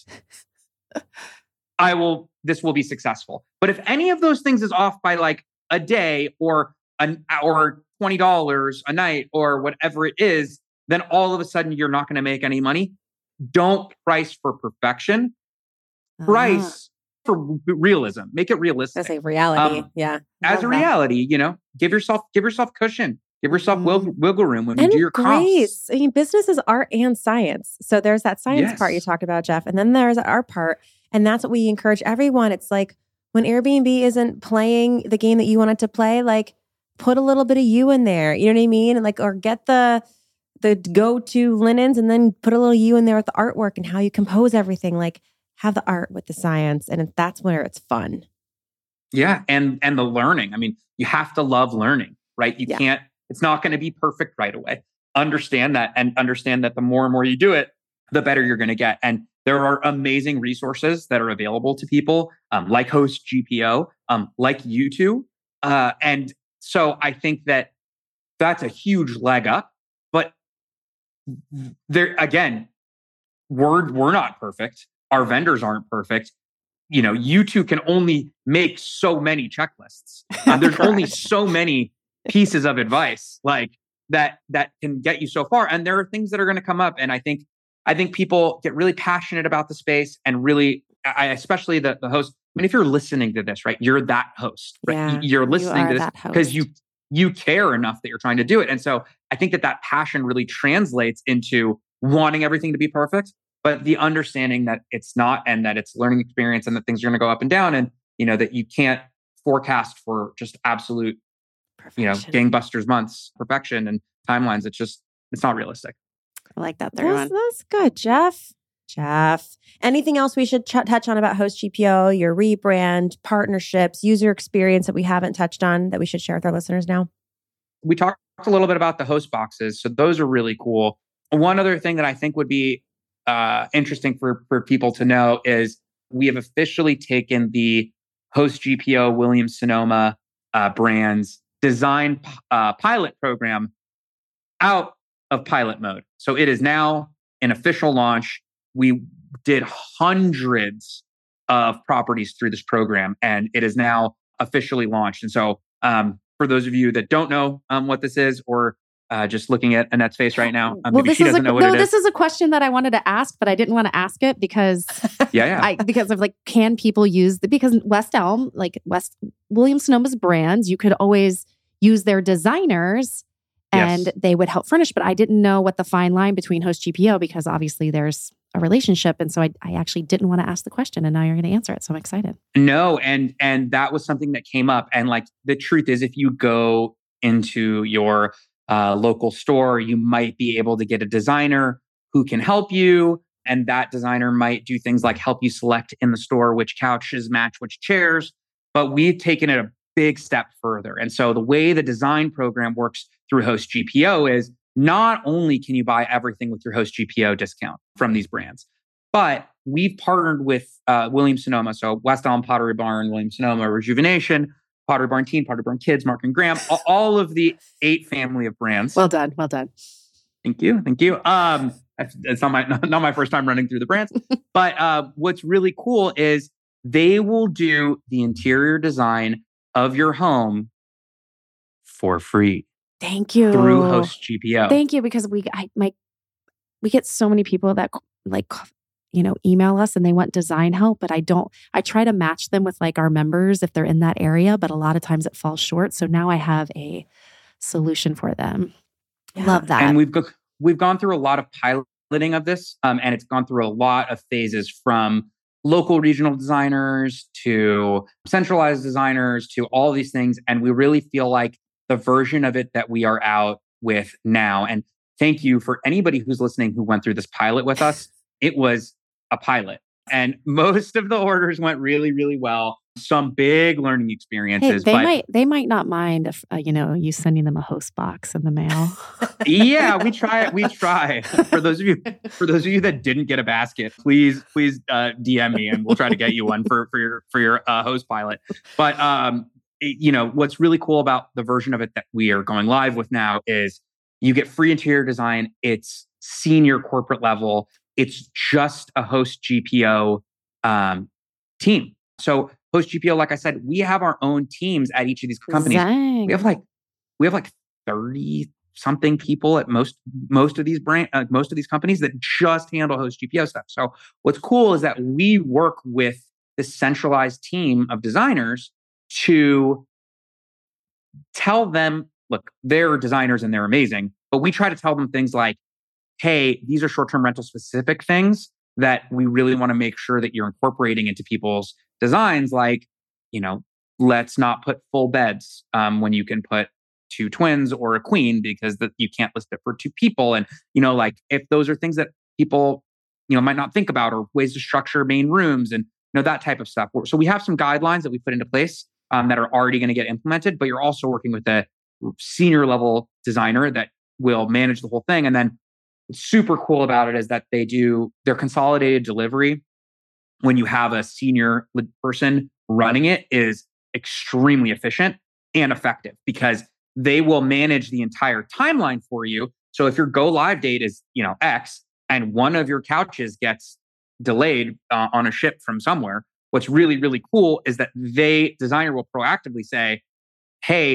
I will, this will be successful. But if any of those things is off by like a day or an or twenty dollars a night or whatever it is, then all of a sudden you're not going to make any money. Don't price for perfection. Price uh-huh. for realism. Make it realistic. That's a reality. Um, yeah. As a that. reality, you know, give yourself give yourself cushion. Give yourself mm. wiggle room when and you do your grace. costs. I mean, business is art and science. So there's that science yes. part you talked about, Jeff. And then there's that art part. And that's what we encourage everyone. It's like when Airbnb isn't playing the game that you want it to play, like put a little bit of you in there. You know what I mean? And like, or get the the go-to linens and then put a little you in there with the artwork and how you compose everything. Like have the art with the science. And that's where it's fun. Yeah. And, and the learning. I mean, you have to love learning, right? You yeah. can't, it's not going to be perfect right away. Understand that and understand that the more and more you do it, the better you're going to get. And there are amazing resources that are available to people, um, like Host G P O, um, like you two. Uh, and so I think that that's a huge leg up. But there again, we're we're not perfect. Our vendors aren't perfect. You know, you two can only make so many checklists. Um, there's only so many pieces of advice like that that can get you so far. And there are things that are going to come up. And I think I think people get really passionate about the space and really, I, especially the, the host. I mean, if you're listening to this, right, you're that host, right? Yeah, you're listening you to this because you you care enough that you're trying to do it. And so I think that that passion really translates into wanting everything to be perfect, but the understanding that it's not, and that it's learning experience, and that things are going to go up and down, and you know that you can't forecast for just absolute, perfection. you know, gangbusters months, perfection, and timelines. It's just it's not realistic. I like that. That's, that's good, Jeff. Jeff, anything else we should ch- touch on about Host G P O, your rebrand, partnerships, user experience that we haven't touched on that we should share with our listeners now? We talked a little bit about the host boxes. So those are really cool. One other thing that I think would be uh, interesting for, for people to know is we have officially taken the Host G P O Williams-Sonoma uh, brands design uh, pilot program out of pilot mode. So it is now an official launch. We did hundreds of properties through this program, and it is now officially launched. And so um, for those of you that don't know um, what this is, or uh, just looking at Annette's face right now, um, well, maybe this she is doesn't a, know what no, it this is. is a question that I wanted to ask, but I didn't want to ask it because yeah, yeah. I, because of like, can people use the, because West Elm, like West Williams-Sonoma's brands, you could always use their designers and Yes. they would help furnish. But I didn't know what the fine line between Host G P O, because obviously there's a relationship. And so I, I actually didn't want to ask the question, and now you're going to answer it. So I'm excited. No, and and that was something that came up. And like the truth is, if you go into your uh, local store, you might be able to get a designer who can help you. And that designer might do things like help you select in the store which couches match which chairs. But we've taken it a big step further. And so the way the design program works through Host G P O is not only can you buy everything with your Host G P O discount from these brands, but we've partnered with uh, Williams-Sonoma. So West Elm, Pottery Barn, Williams-Sonoma, Rejuvenation, Pottery Barn Teen, Pottery Barn Kids, Mark and Graham, all of the eight family of brands. Well done. Well done. Thank you. Thank you. Um, it's not my, not, not my first time running through the brands, but uh, what's really cool is they will do the interior design of your home for free. Thank you. Through Host G P O. Thank you, because we I my we get so many people that like you know email us and they want design help, but I don't. I try to match them with like our members if they're in that area, but a lot of times it falls short. So now I have a solution for them. Yeah. Love that. And we've go, we've gone through a lot of piloting of this, um, and it's gone through a lot of phases, from local regional designers to centralized designers to all these things, and we really feel like the version of it that we are out with now. And thank you for anybody who's listening who went through this pilot with us. It was a pilot, and most of the orders went really, really well. Some big learning experiences. Hey, they but might they might not mind if uh, you know you sending them a host box in the mail. yeah, we try. We try. For those of you, for those of you that didn't get a basket, please, please uh, D M me, and we'll try to get you one for for your for your uh, host pilot. But um, you know, what's really cool about the version of it that we are going live with now is you get free interior design. It's senior corporate level. It's just a Host G P O um, team. So Host G P O, like I said, we have our own teams at each of these companies. Dang. We have like we have like thirty something people at most most of these brand uh, most of these companies that just handle Host G P O stuff. So what's cool is that we work with this centralized team of designers to tell them, look, they're designers and they're amazing, but we try to tell them things like, hey, these are short-term rental specific things that we really want to make sure that you're incorporating into people's designs. Like, you know, let's not put full beds um, when you can put two twins or a queen, because the, you can't list it for two people. And, you know, like if those are things that people, you know, might not think about, or ways to structure main rooms and, you know, that type of stuff. So we have some guidelines that we put into place um, that are already going to get implemented, but you're also working with a senior level designer that will manage the whole thing. And then what's super cool about it is that they do their consolidated delivery. When you have a senior person running it, is extremely efficient and effective, because they will manage the entire timeline for you. So if your go live date is, you know, X, and one of your couches gets delayed uh, on a ship from somewhere, what's really, really cool is that they designer will proactively say, hey,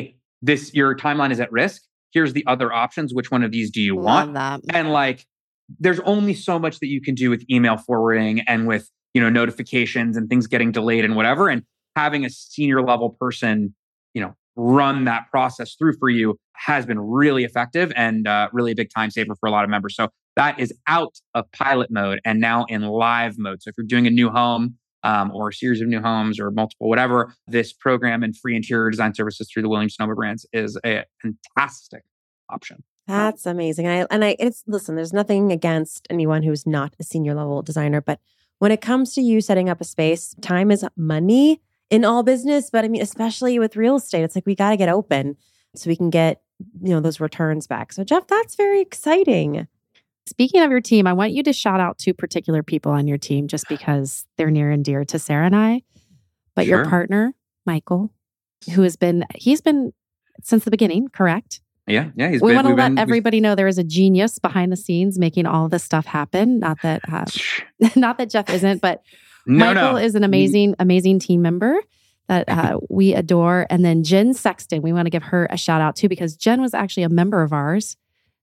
this, your timeline is at risk. Here's the other options. Which one of these do you Love want? that. And like, there's only so much that you can do with email forwarding and with, you know, notifications and things getting delayed and whatever. And having a senior level person, you know, run that process through for you has been really effective and uh, really a big time saver for a lot of members. So that is out of pilot mode and now in live mode. So if you're doing a new home um, or a series of new homes or multiple, whatever, this program and free interior design services through the Williams-Sonoma brands is a fantastic option. That's amazing. And I, and I, it's, listen, there's nothing against anyone who's not a senior level designer, but when it comes to you setting up a space, time is money in all business. But I mean, especially with real estate, it's like, we got to get open so we can get, you know, those returns back. So Jeff, that's very exciting. Speaking of your team, I want you to shout out two particular people on your team just because they're near and dear to Sarah and I. But Sure. your partner, Michael, who has been, he's been since the beginning, correct? Yeah, yeah. He's We been, want to we've let been- everybody know there is a genius behind the scenes making all of this stuff happen. Not that, uh, not that Jeff isn't, but No, Michael no. is an amazing, amazing team member that uh, we adore. And then Jen Sexton, we want to give her a shout out too, because Jen was actually a member of ours.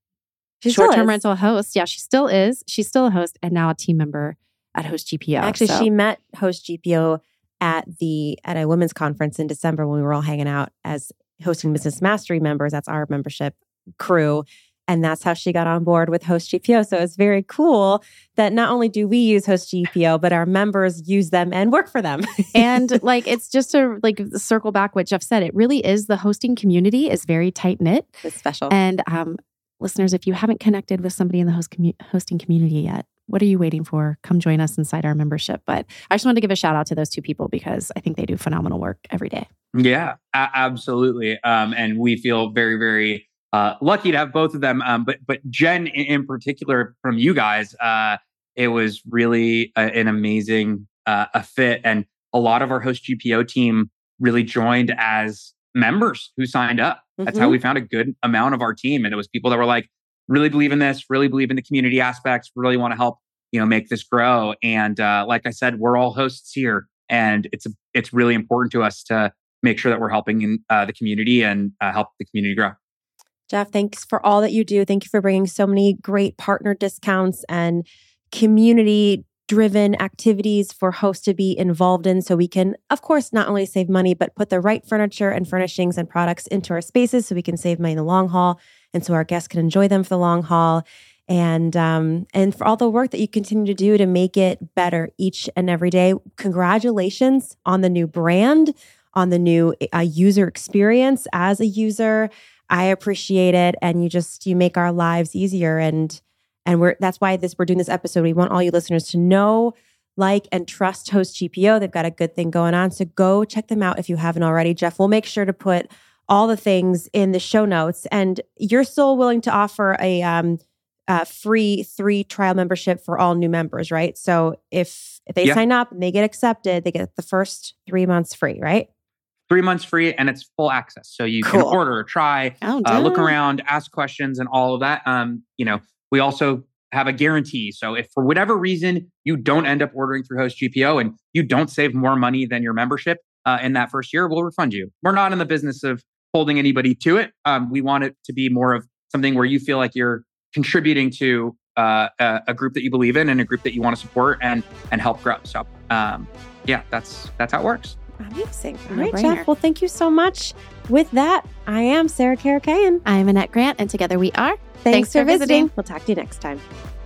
She still Short-term is. rental host. Yeah, she still is. She's still a host and now a team member at Host G P O. Actually, So- she met Host G P O at the at a women's conference in December when we were all hanging out as Hosting Business Mastery members. That's our membership crew. And that's how she got on board with Host G P O. So it's very cool that not only do we use Host G P O, but our members use them and work for them. and like, it's just to like circle back what Jeff said. It really is, the hosting community is very tight knit. It's special. And um, listeners, if you haven't connected with somebody in the host commu- hosting community yet, what are you waiting for? Come join us inside our membership. But I just wanted to give a shout out to those two people because I think they do phenomenal work every day. Yeah, a- absolutely. Um, and we feel very, very uh, lucky to have both of them. Um, but but Jen in, in particular, from you guys, uh, it was really a, an amazing uh, a fit. And a lot of our Host G P O team really joined as members who signed up. That's how Mhm. we found a good amount of our team. And it was people that were like, really believe in this, really believe in the community aspects, really want to help, you know, make this grow. And uh, like I said, we're all hosts here, and it's it's really important to us to make sure that we're helping in, uh, the community and uh, help the community grow. Jeff, thanks for all that you do. Thank you for bringing so many great partner discounts and community driven activities for hosts to be involved in so we can, of course, not only save money, but put the right furniture and furnishings and products into our spaces so we can save money in the long haul and so our guests can enjoy them for the long haul. And um, and for all the work that you continue to do to make it better each and every day. Congratulations on the new brand, on the new uh, user experience as a user. I appreciate it. And you just, you make our lives easier. And And we're that's why this we're doing this episode. We want all you listeners to know, like, and trust Host G P O. They've got a good thing going on. So go check them out if you haven't already. Jeff, we'll make sure to put all the things in the show notes. And you're still willing to offer a um a free three trial membership for all new members, right? So if, if they Yeah. sign up and they get accepted, they get the first three months free, right? Three months free, and it's full access. So you Cool. can order, try, Oh, uh, look damn. around, ask questions, and all of that. Um, you know, we also have a guarantee. So if for whatever reason you don't end up ordering through Host G P O and you don't save more money than your membership uh, in that first year, we'll refund you. We're not in the business of holding anybody to it. Um, we want it to be more of something where you feel like you're contributing to uh, a, a group that you believe in and a group that you want to support and and help grow. So um, yeah, that's that's how it works. Amazing. All No right, brainer. Jeff. Well, thank you so much. With that, I am Sarah Karakayan. I'm Annette Grant, and together we are. Thanks, for visiting. We'll talk to you next time.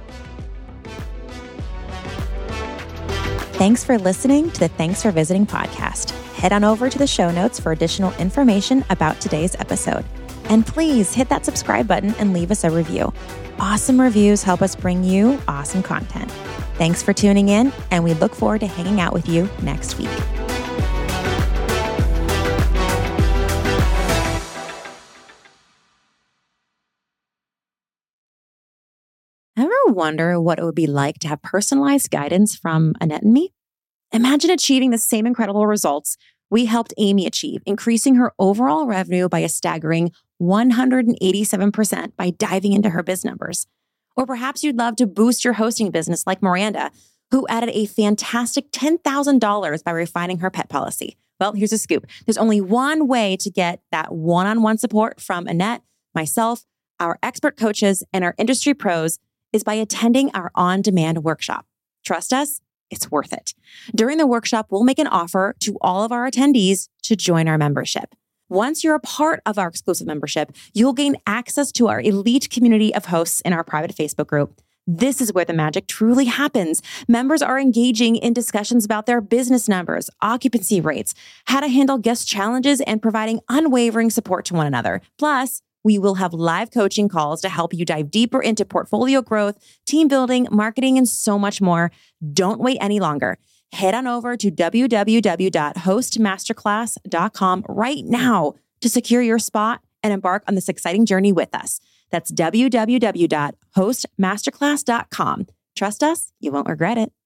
Thanks for listening to the Thanks for Visiting podcast. Head on over to the show notes for additional information about today's episode. And please hit that subscribe button and leave us a review. Awesome reviews help us bring you awesome content. Thanks for tuning in, and we look forward to hanging out with you next week. Ever wonder what it would be like to have personalized guidance from Annette and me? Imagine achieving the same incredible results we helped Amy achieve, increasing her overall revenue by a staggering one hundred eighty-seven percent by diving into her biz numbers. Or perhaps you'd love to boost your hosting business like Miranda, who added a fantastic ten thousand dollars by refining her pet policy. Well, here's a scoop. There's only one way to get that one-on-one support from Annette, myself, our expert coaches, and our industry pros is by attending our on-demand workshop. Trust us, it's worth it. During the workshop, we'll make an offer to all of our attendees to join our membership. Once you're a part of our exclusive membership, you'll gain access to our elite community of hosts in our private Facebook group. This is where the magic truly happens. Members are engaging in discussions about their business numbers, occupancy rates, how to handle guest challenges, and providing unwavering support to one another. Plus, we will have live coaching calls to help you dive deeper into portfolio growth, team building, marketing, and so much more. Don't wait any longer. Head on over to w w w dot host masterclass dot com right now to secure your spot and embark on this exciting journey with us. That's w w w dot host masterclass dot com. Trust us, you won't regret it.